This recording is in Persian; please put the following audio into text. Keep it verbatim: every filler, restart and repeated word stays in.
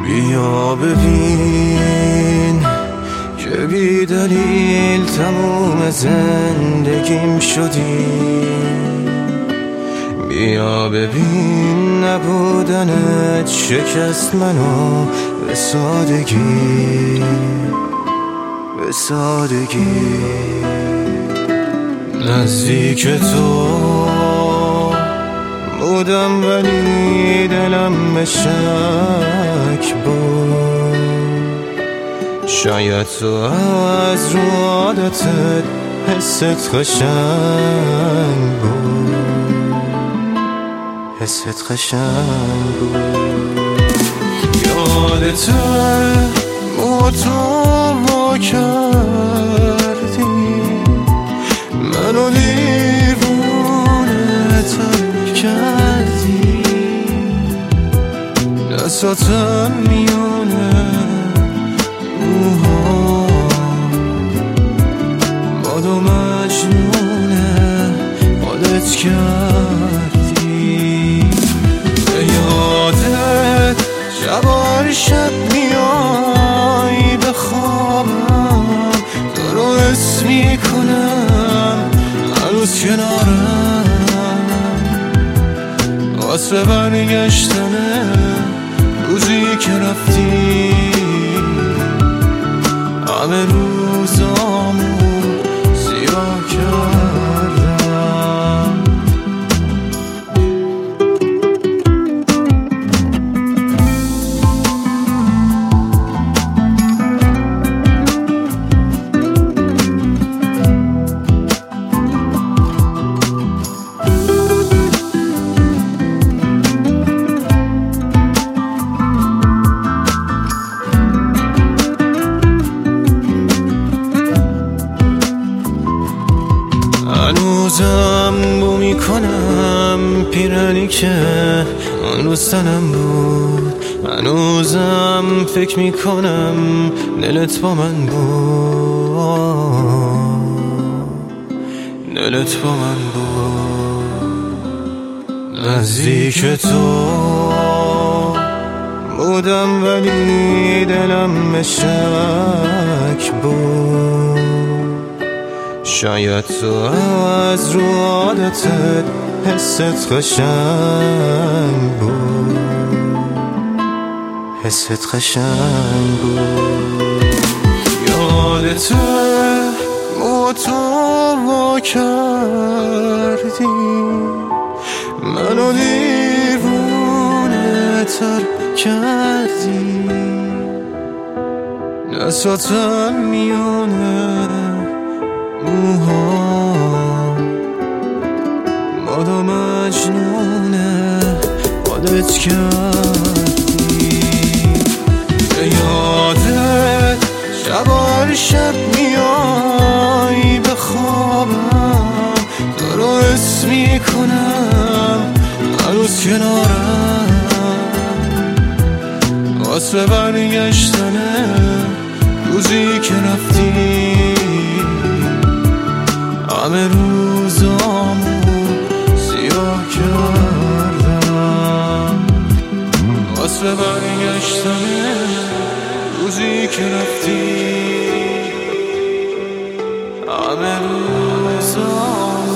بیا ببین که بی دلیل تموم زندگیم شدی. بیا ببین نبودنت شکست منو به سادگی، به سادگی. نزدیک تو بودم ولی دلم به شک بود. شاید تو از رو عادتت حست قشنگ بود، حست قشنگ بود. یادته ما تو وا کردی منو دیوونه تر کردی. دستاتم میونه موها بادو مجنونه خودت کردی. به یادت شبار شب میای به خوابم، تو رو حس میکنم هنوز کنارم. واسه برگشتنه روزی که رفتی همه روزامو سیاه کردم. هنوزم بو میکنم پیرنی که اون روز تنم بود. هنوزم فکر میکنم دلت با من بود، دلت با من بود. نزدیک تو بودم ولی دلم به شک بود. شاید تو از رو عادتت حست قشنگ بود، حست قشنگ بود. یادته ما تو وا کردی منو دیوونه تر کردی. دستاتم میونه موها بادو مجنونه خودت کردی. به یادت شبار شب میای به خوابم، تو رو حس میکنم هنوز کنارم. واسه برگشتنه روزی که رفتی همه روزامو سیاه کردم. واسه برگشتنه روزی که رفتی همه روزامو